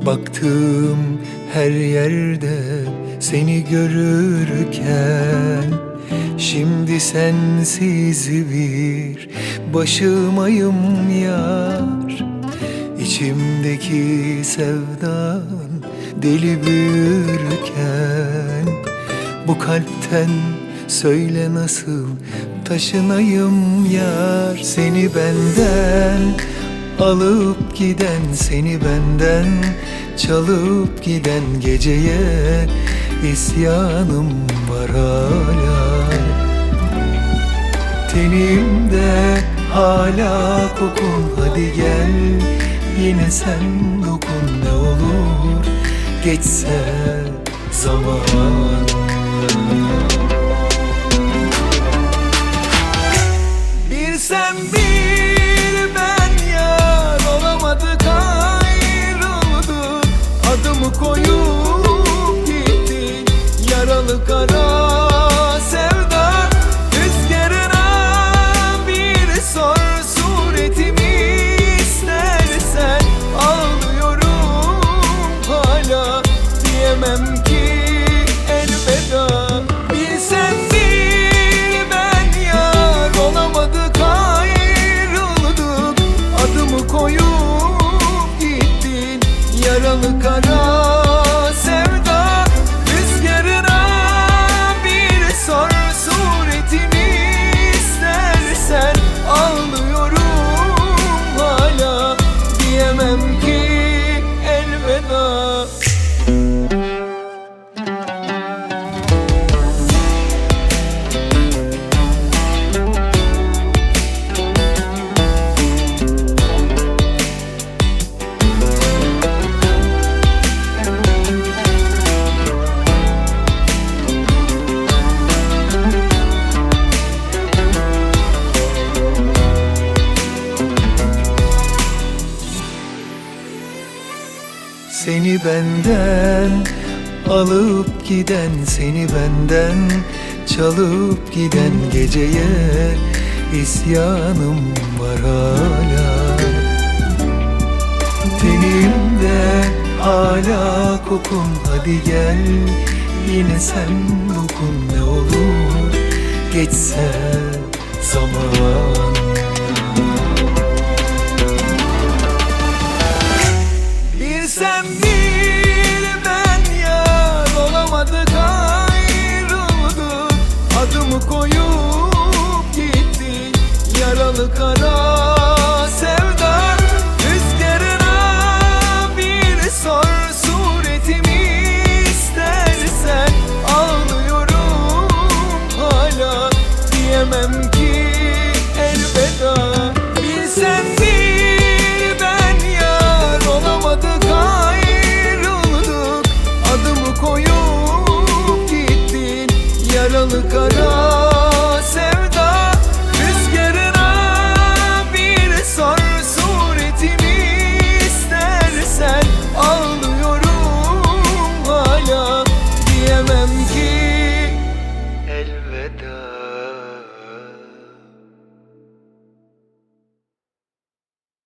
Baktığım her yerde seni görürken, şimdi sensiz bir başımayım yar. İçimdeki sevdan deli büyürken, bu kalpten söyle nasıl taşınayım yar. Seni benden alıp giden, seni benden çalıp giden geceye isyanım var hala. Tenimde hala kokun, hadi gel yine sen dokun. Ne olur geçse zaman. Bir sen bir ben yar, olamadık ayrıldık. Adımı koyup gittin yaralı kara sevda. Rüzgarına bir sor suretimi istersen. Ağlıyorum hala, diyemem ki elveda. Bir sen bir ben yar, olamadık ayrıldık. Adımı koyup gittin yaralı kara sevda. Rüzgarına bir sor suretimi istersen. Ağlıyorum hala, diyemem ki elveda. Seni benden alıp giden, seni benden çalıp giden geceye isyanım var hala. Tenimde hala kokun, hadi gel yine sen dokun. Ne olur geçse zaman. Bir sen bir ben yar, olamadık ayrıldık. Adımı koyup gittin yaralı kara